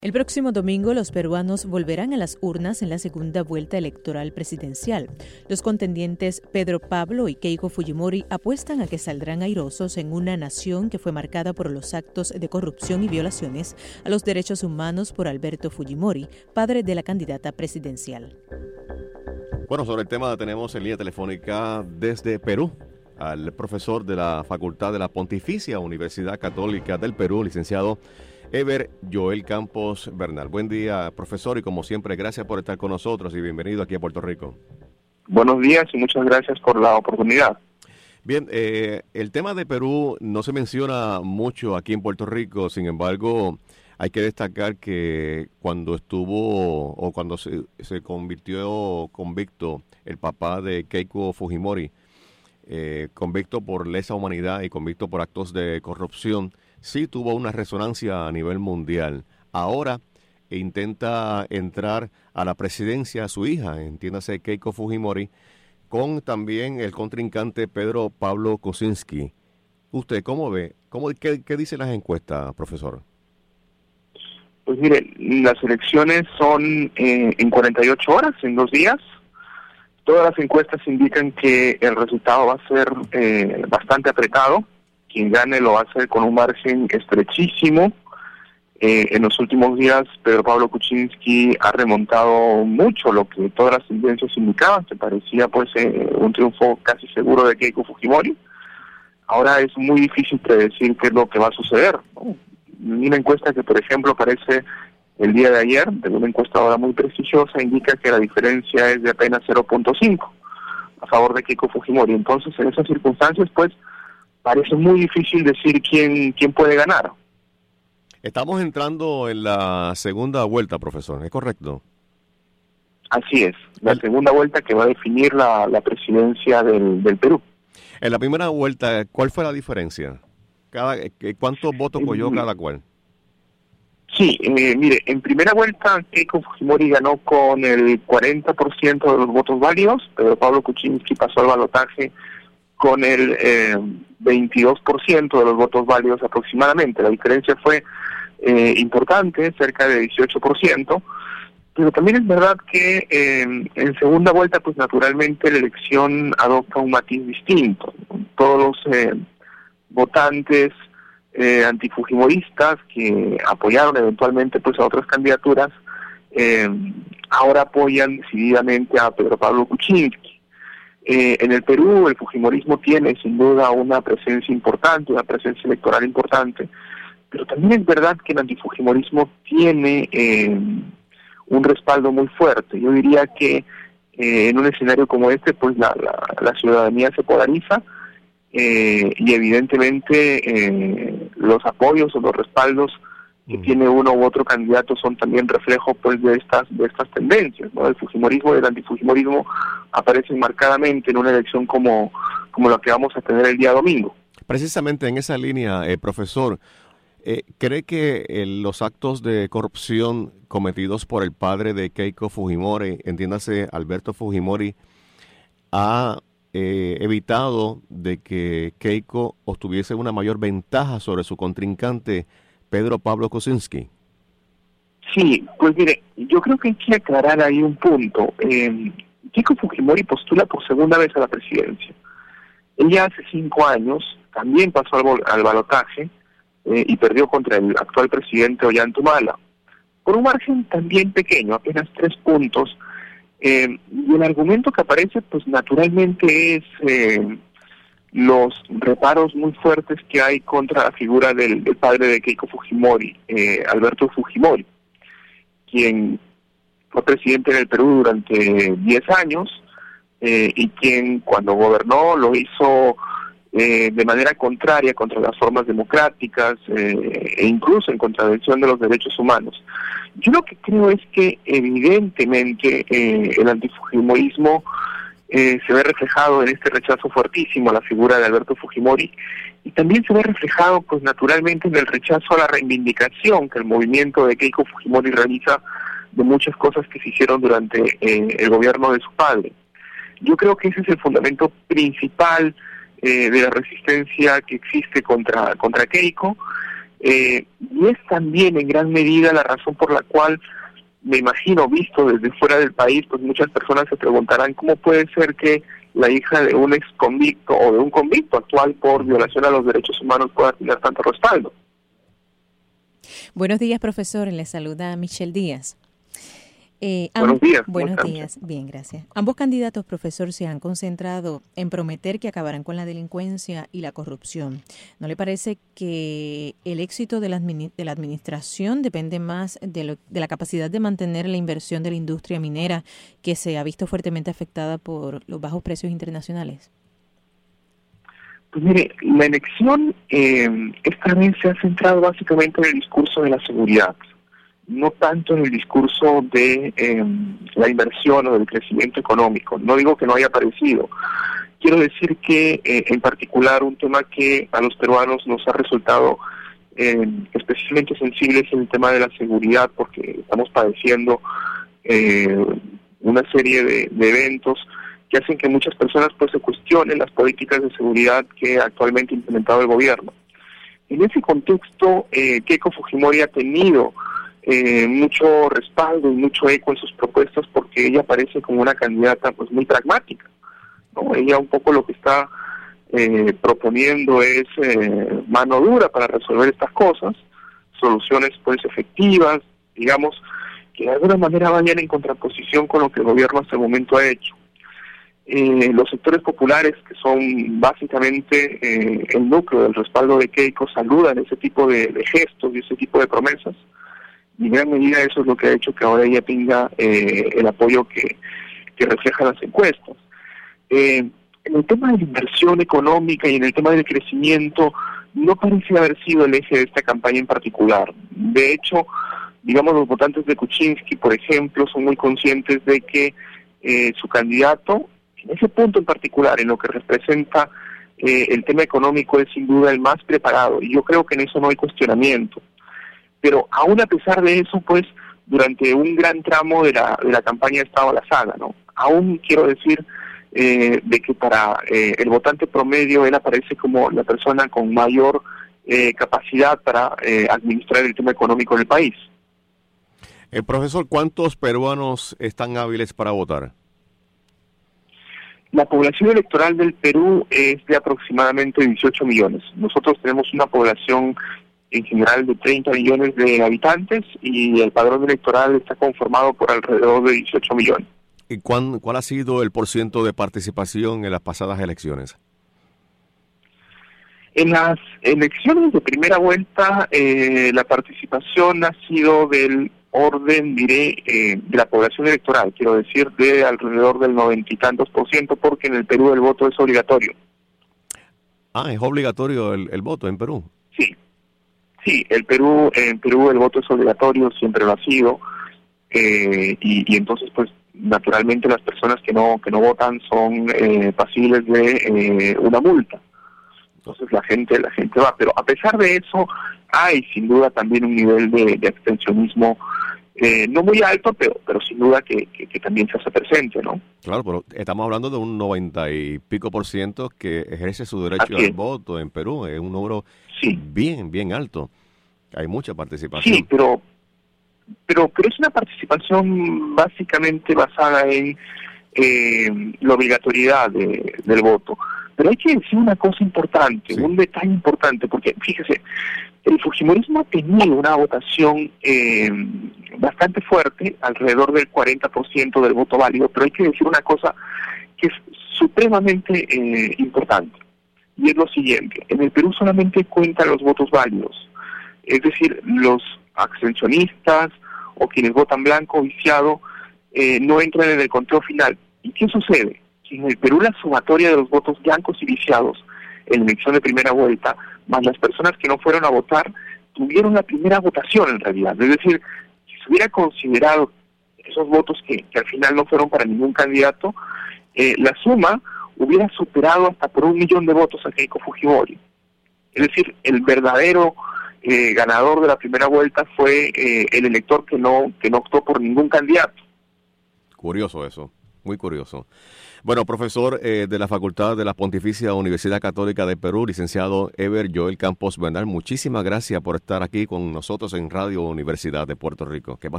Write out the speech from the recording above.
El próximo domingo los peruanos volverán a las urnas en la segunda vuelta electoral presidencial. Los contendientes Pedro Pablo y Keiko Fujimori apuestan a que saldrán airosos en una nación que fue marcada por los actos de corrupción y violaciones a los derechos humanos por Alberto Fujimori, padre de la candidata presidencial. Bueno, sobre el tema tenemos en línea telefónica desde Perú al profesor de la Facultad de la Pontificia Universidad Católica del Perú, licenciado Eber Joel Campos Bernal. Buen día, profesor, y como siempre, gracias por estar con nosotros y bienvenido aquí a Puerto Rico. Buenos días y muchas gracias por la oportunidad. Bien, el tema de Perú no se menciona mucho aquí en Puerto Rico, sin embargo, hay que destacar que cuando se convirtió convicto el papá de Keiko Fujimori, convicto por lesa humanidad y convicto por actos de corrupción, sí tuvo una resonancia a nivel mundial. Ahora intenta entrar a la presidencia su hija, entiéndase Keiko Fujimori, con también el contrincante Pedro Pablo Kuczynski. ¿Usted cómo ve? ¿Qué dicen las encuestas, profesor? Pues mire, las elecciones son en 48 horas, en 2 días. Todas las encuestas indican que el resultado va a ser bastante apretado. Quien gane lo va a hacer con un margen estrechísimo. En los últimos días, Pedro Pablo Kuczynski ha remontado mucho lo que todas las tendencias indicaban, que parecía pues un triunfo casi seguro de Keiko Fujimori. Ahora es muy difícil predecir qué es lo que va a suceder, ¿no? Una encuesta que, por ejemplo, aparece el día de ayer, de una encuestadora muy prestigiosa, indica que la diferencia es de apenas 0.5 a favor de Keiko Fujimori. Entonces, en esas circunstancias, pues, parece muy difícil decir quién puede ganar. Estamos entrando en la segunda vuelta, profesor, ¿es correcto? Así es, la segunda vuelta que va a definir la presidencia del Perú. En la primera vuelta, ¿cuál fue la diferencia? ¿Cuántos votos cogió cada cual? Sí, mire, en primera vuelta Keiko Fujimori ganó con el 40% de los votos válidos, pero Pablo Kuczynski pasó al balotaje con el 22% de los votos válidos aproximadamente. La diferencia fue importante, cerca de 18%, pero también es verdad que en segunda vuelta, pues naturalmente la elección adopta un matiz distinto. Todos los votantes antifujimoristas que apoyaron eventualmente pues a otras candidaturas, ahora apoyan decididamente a Pedro Pablo Kuczynski. En el Perú el fujimorismo tiene sin duda una presencia importante, una presencia electoral importante, pero también es verdad que el antifujimorismo tiene un respaldo muy fuerte. Yo diría que en un escenario como este, pues la ciudadanía se polariza y evidentemente los apoyos o los respaldos que tiene uno u otro candidato son también reflejo pues de estas tendencias, ¿no? El fujimorismo y el antifujimorismo aparecen marcadamente en una elección como la que vamos a tener el día domingo. Precisamente en esa línea, profesor, ¿cree que los actos de corrupción cometidos por el padre de Keiko Fujimori, entiéndase Alberto Fujimori, ha evitado de que Keiko obtuviese una mayor ventaja sobre su contrincante Pedro Pablo Kuczynski? Sí, pues mire, yo creo que hay que aclarar ahí un punto. Keiko Fujimori postula por segunda vez a la presidencia. Ella hace 5 años también pasó al balotaje y perdió contra el actual presidente Ollanta Humala, por un margen también pequeño, apenas 3 puntos. Y el argumento que aparece, pues naturalmente es los reparos muy fuertes que hay contra la figura del padre de Keiko Fujimori, Alberto Fujimori, quien fue presidente en el Perú durante 10 años y quien cuando gobernó lo hizo de manera contraria contra las formas democráticas e incluso en contravención de los derechos humanos. Yo lo que creo es que evidentemente el antifujimorismo se ve reflejado en este rechazo fuertísimo a la figura de Alberto Fujimori y también se ve reflejado pues naturalmente en el rechazo a la reivindicación que el movimiento de Keiko Fujimori realiza de muchas cosas que se hicieron durante el gobierno de su padre. Yo creo que ese es el fundamento principal de la resistencia que existe contra Keiko. Y es también en gran medida la razón por la cual, me imagino, visto desde fuera del país, pues muchas personas se preguntarán cómo puede ser que la hija de un ex convicto o de un convicto actual por violación a los derechos humanos pueda tener tanto respaldo. Buenos días, profesor. Le saluda Michelle Díaz. Buenos días. Buenos días. Bien, gracias. Ambos candidatos, profesor, se han concentrado en prometer que acabarán con la delincuencia y la corrupción. ¿No le parece que el éxito de la administración depende más de la capacidad de mantener la inversión de la industria minera, que se ha visto fuertemente afectada por los bajos precios internacionales? Pues mire, la elección esta vez se ha centrado básicamente en el discurso de la seguridad, no tanto en el discurso de la inversión o del crecimiento económico. No digo que no haya aparecido. Quiero decir que en particular un tema que a los peruanos nos ha resultado especialmente sensibles es el tema de la seguridad, porque estamos padeciendo una serie de eventos que hacen que muchas personas pues se cuestionen las políticas de seguridad que actualmente ha implementado el gobierno. En ese contexto, Keiko Fujimori ha tenido mucho respaldo y mucho eco en sus propuestas, porque ella parece como una candidata pues muy pragmática, ¿no? Ella un poco lo que está proponiendo es mano dura para resolver estas cosas, soluciones pues efectivas, digamos, que de alguna manera vayan en contraposición con lo que el gobierno hasta el momento ha hecho. Los sectores populares, que son básicamente el núcleo del respaldo de Keiko, saludan ese tipo de gestos y ese tipo de promesas, y en gran medida eso es lo que ha hecho que ahora ella tenga el apoyo que reflejan las encuestas. En el tema de la inversión económica y en el tema del crecimiento, no parece haber sido el eje de esta campaña en particular. De hecho, digamos, los votantes de Kuczynski, por ejemplo, son muy conscientes de que su candidato, en ese punto en particular, en lo que representa el tema económico, es sin duda el más preparado, y yo creo que en eso no hay cuestionamiento. Pero aún a pesar de eso, pues, durante un gran tramo de la campaña ha estado a la saga, ¿no? Aún quiero decir de que para el votante promedio él aparece como la persona con mayor capacidad para administrar el tema económico del país. Profesor, ¿cuántos peruanos están hábiles para votar? La población electoral del Perú es de aproximadamente 18 millones. Nosotros tenemos una población en general de 30 millones de habitantes y el padrón electoral está conformado por alrededor de 18 millones. ¿Y cuál ha sido el porciento de participación en las pasadas elecciones? En las elecciones de primera vuelta, la participación ha sido del orden, diré, de la población electoral, quiero decir, de alrededor del 90 y tantos %, porque en el Perú el voto es obligatorio. Ah, ¿es obligatorio el voto en Perú? Sí, en Perú el voto es obligatorio, siempre lo ha sido, y entonces pues naturalmente las personas que no votan son pasibles de una multa. Entonces la gente va, pero a pesar de eso hay sin duda también un nivel de abstencionismo no muy alto, pero sin duda que también se hace presente, ¿no? Claro, pero estamos hablando de un 90 y pico % que ejerce su derecho al voto en Perú. Es un número bien alto. Hay mucha participación. Sí, pero es una participación básicamente basada en la obligatoriedad del voto. Pero hay que decir una cosa importante, un detalle importante, porque fíjese, el fujimorismo ha tenido una votación bastante fuerte, alrededor del 40% del voto válido, pero hay que decir una cosa que es supremamente importante, y es lo siguiente: en el Perú solamente cuentan los votos válidos, es decir, los abstencionistas o quienes votan blanco o viciado no entran en el conteo final. ¿Y qué sucede? En el Perú la sumatoria de los votos blancos y viciados en la elección de primera vuelta, más las personas que no fueron a votar, tuvieron la primera votación en realidad. Es decir, si se hubiera considerado esos votos que al final no fueron para ningún candidato, la suma hubiera superado hasta por 1 millón de votos a Keiko Fujimori. Es decir, el verdadero ganador de la primera vuelta fue el elector que no optó por ningún candidato. Curioso eso. Muy curioso. Bueno, profesor de la Facultad de la Pontificia Universidad Católica de Perú, licenciado Eber Joel Campos Bernal, muchísimas gracias por estar aquí con nosotros en Radio Universidad de Puerto Rico. Que pase